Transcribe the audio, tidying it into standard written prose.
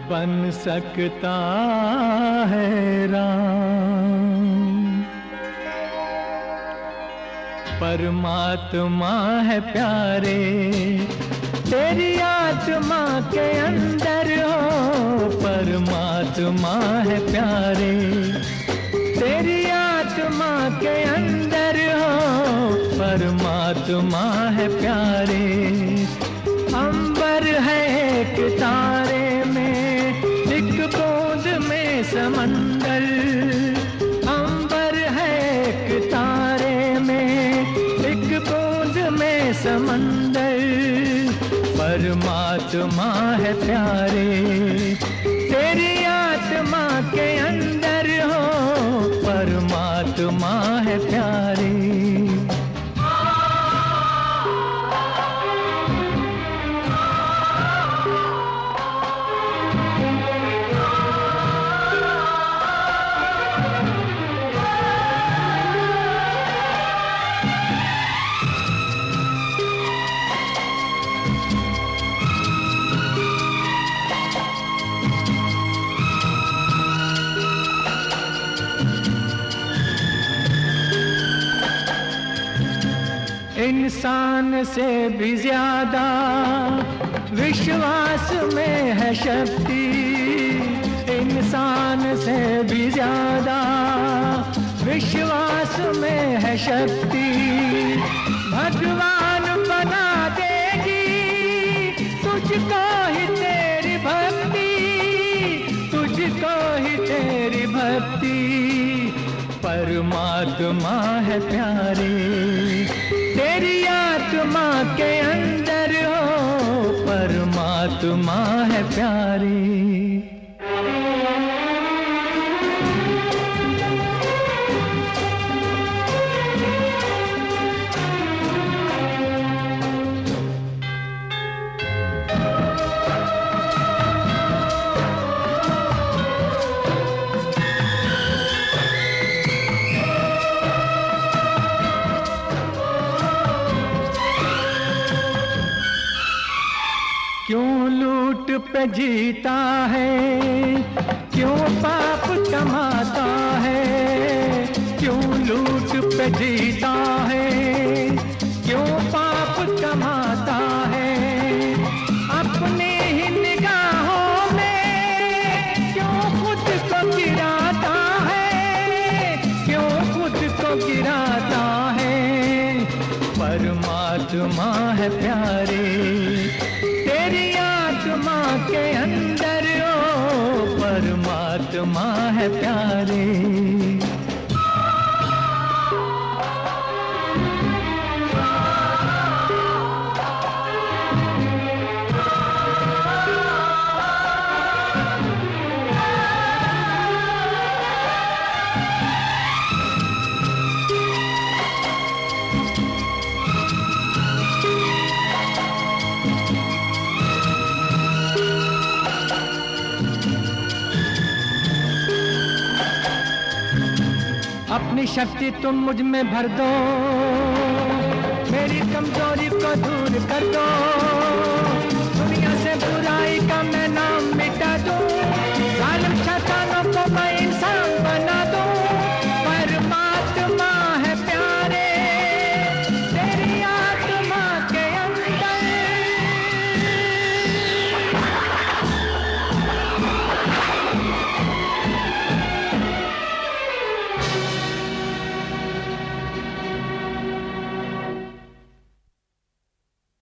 बन सकता है राम। परमात्मा है प्यारे, तेरी आत्मा के अंदर हो। परमात्मा है प्यारे, तेरी आत्मा के अंदर हो। परमात्मा है प्यारे। अंबर है एक तारे में, एक बूंद में समंदर। अंबर है एक तारे में, एक बूंद में समंदर। परमात्मा है प्यारे, तेरी आत्मा के अंदर हो। परमात्मा है प्यारे। इंसान से भी ज्यादा विश्वास में है शक्ति। इंसान से भी ज्यादा विश्वास में है शक्ति। भगवान बना देगी तुझको ही तेरी भक्ति, तुझको ही तेरी भक्ति। परमात्मा है प्यारे, तेरी आत्मा के अंदर हो। परमात्मा है प्यारी। क्यों लूट पे जीता है, क्यों पाप कमाता है। क्यों लूट पे जीता है, क्यों पाप कमाता है। अपनी ही निगाहों में क्यों खुद को गिराता है, क्यों खुद को गिराता है। परमात्मा है प्यारे, तेरी आत्मा के अंदर हो। परमात्मा है प्यारे। अपनी शक्ति तुम मुझ में भर दो, मेरी कमजोरी को दूर कर दो।